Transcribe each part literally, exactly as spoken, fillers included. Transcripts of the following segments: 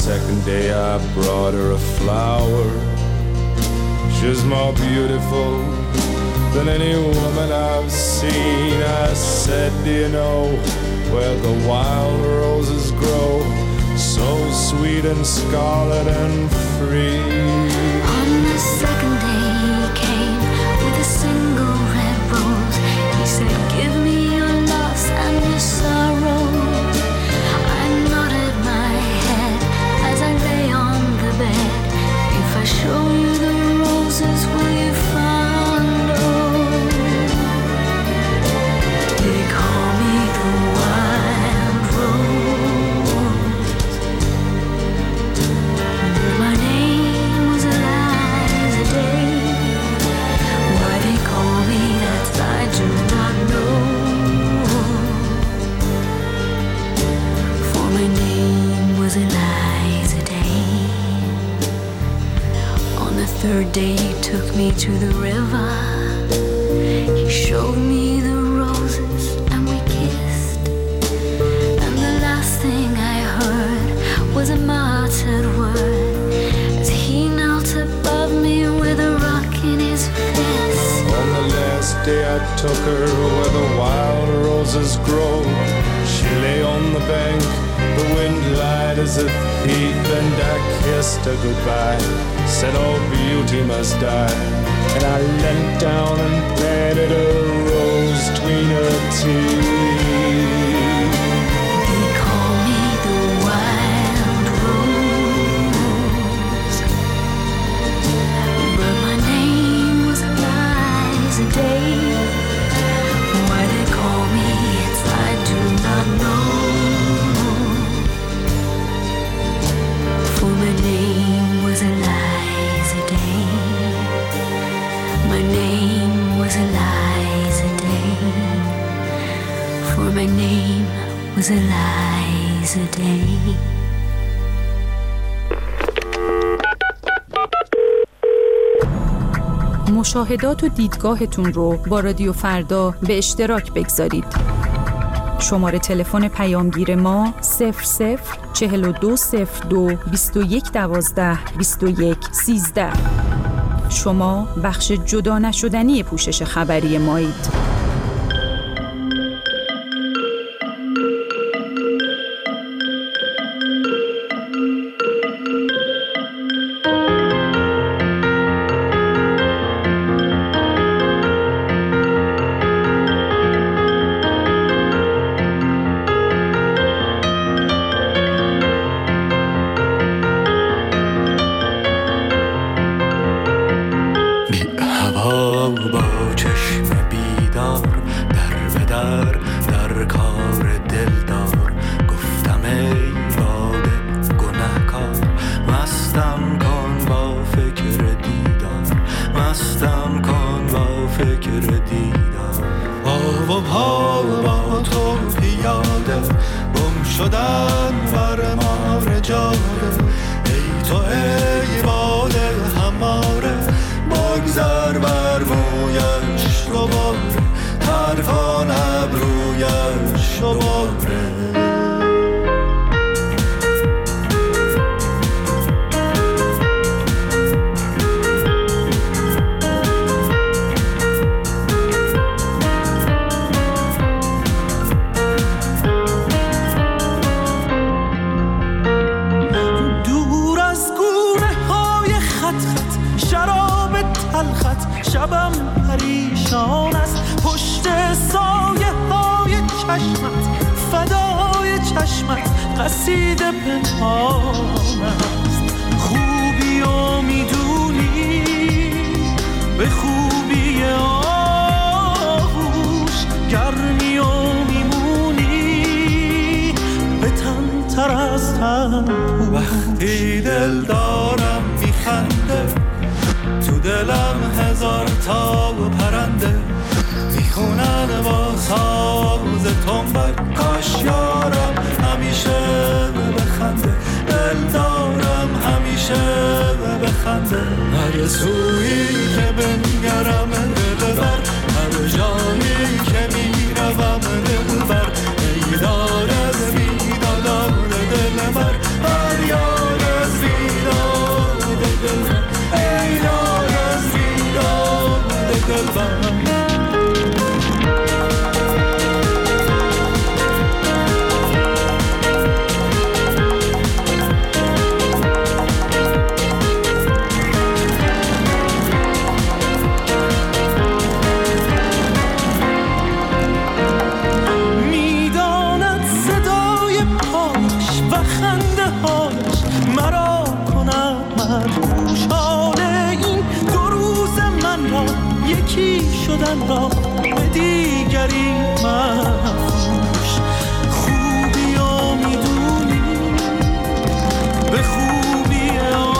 second day I brought her a flower. She's more beautiful than any woman I've seen. I said, do you know where the wild roses grow, so sweet and scarlet and free? On the second day he came with a single red rose. He said, give me your loss and your sorrow. I nodded my head as I lay on the bed. If I show you the roses, will you follow? They call me the wild rose, but my name was Eliza Day. Why they call me that I do not know, for my name was Eliza Day. On the third day he took me to the river. He showed me the roses and we kissed. And the last thing I heard was a muttered word as he knelt above me with a rock in his fist. On the last day I took her where the wild roses grow. She lay on the bank, the wind lied as a thief, and I kissed her goodbye, said all beauty must die. And I leant down and planted a rose between her teeth. They call me the wild rose, but my name was Eliza Day. Why they call me it I do not know, for my name was Eliza Day. My name was Eliza Day, for my name was Eliza Day. مشاهدات و دیدگاهتون رو با رادیو فردا به اشتراک بگذارید. شماره تلفن پیامگیر ما صفر صفر چهل و دو صفر دو بیست و یک دوازده بیست و یک سیزده. شما بخش جدا نشدنی پوشش خبری مایید. شبم پریشان است پشت سایه های چشمت، فدای چشمت قصیده پنهان است. خوبی و میدونی به خوبی آغوش، گرمی و میمونی به تن تر از تن. وقتی دل دارم میخنده تو دلم هزار تا پرنده میخونن با ساز تنبک. کاش یارم همیشه بخنده، دل دارم همیشه بخنده. هر سویی که بنگرم دل بر، هر جایی که میروم دل بر. ای دارد بیدادار دل بر، هر یارم شدن را به دیگری مفروش، خوبی ها میدونی به خوبی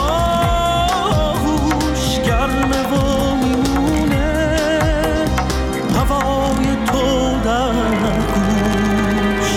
آغوش، گرمه و میمونه هوای تو در گوش.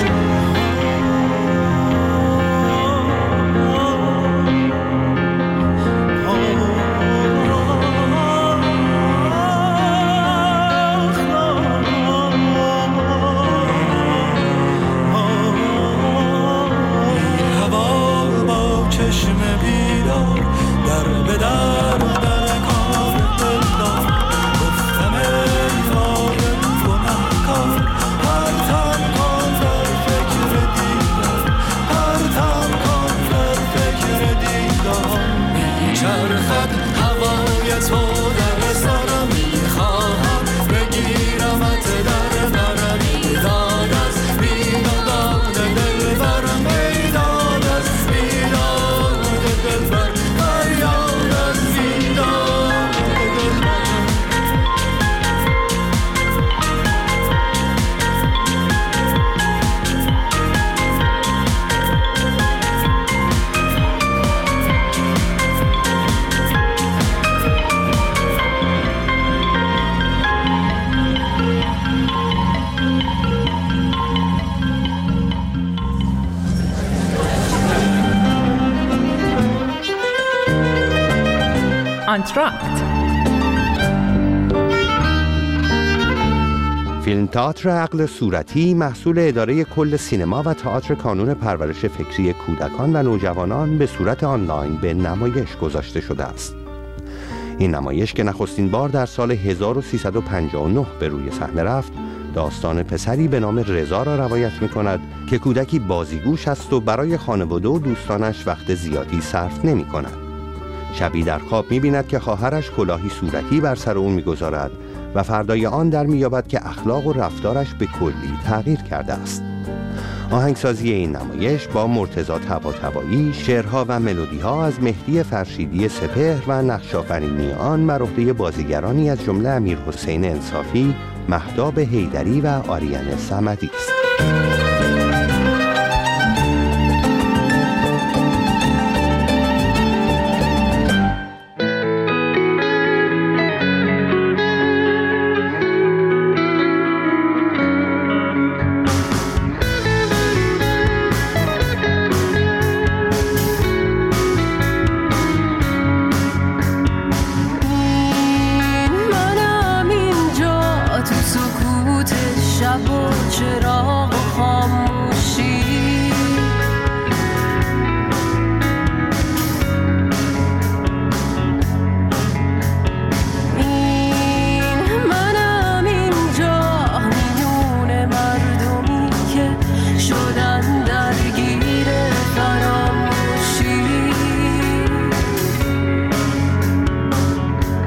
آنتراکت. فیلم تئاتر عقل صورتی محصول اداره کل سینما و تئاتر کانون پرورش فکری کودکان و نوجوانان به صورت آنلاین به نمایش گذاشته شده است. این نمایش که نخستین بار در سال هزار و سیصد و پنجاه و نه به روی صحنه رفت، داستان پسری به نام رضا را روایت می‌کند که کودکی بازیگوش است و برای خانواده و دوستانش وقت زیادی صرف نمی‌کند. شبی در خواب می‌بیند که خواهرش کلاهی صورتی بر سر او می‌گذارد و فردای آن در می‌یابد که اخلاق و رفتارش به کلی تغییر کرده است. آهنگسازی این نمایش با مرتضی طباطبایی، شعرها و ملودی‌ها از مهدی فرشیدی سپهر و نقش‌آفرینی آن بر عهده بازیگرانی از جمله امیرحسین انصافی، مهتاب حیدری و آریان صمدی است.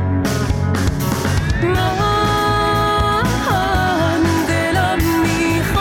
من دلم میخواد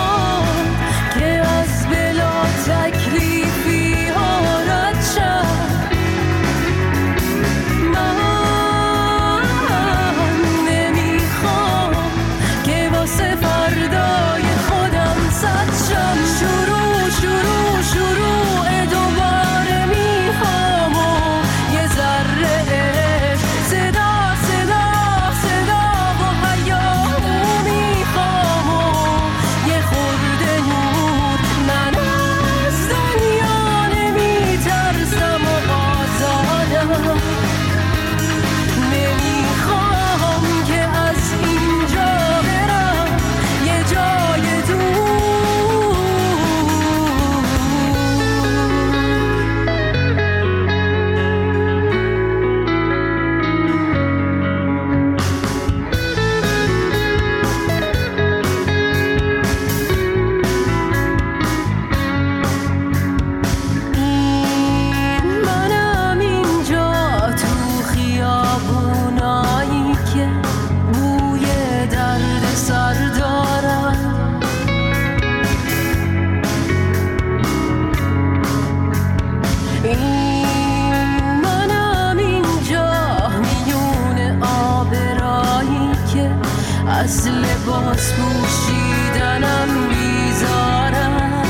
لباس پوشیدنم بیزارم.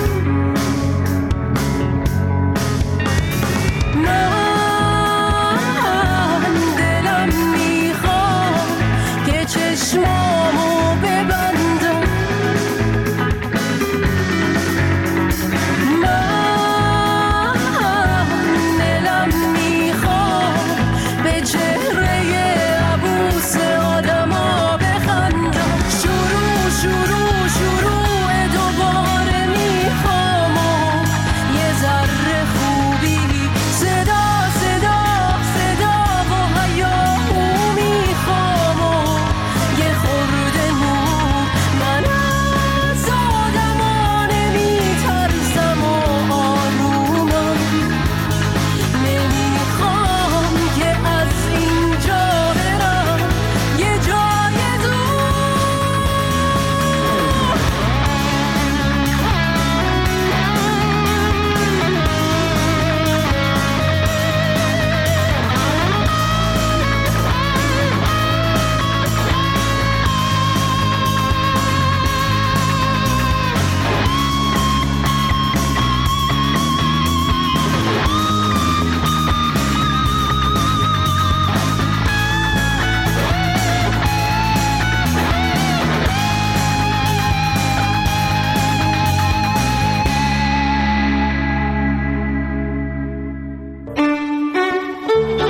من دلم میخواد که چشمامو ببندم، من دلم میخواد به چهره عبوس آدما بخندم. شروع شروع شروع دوباره میخوام یه ذره خوبی، صدا صدا صدا و هیاهو میخوام یه خورده نور. من از آدما نمیترسم و آرومم، نمیخوام که از اینجا برم یه جای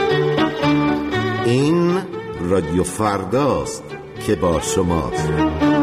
این رادیو فرداست که با شماست.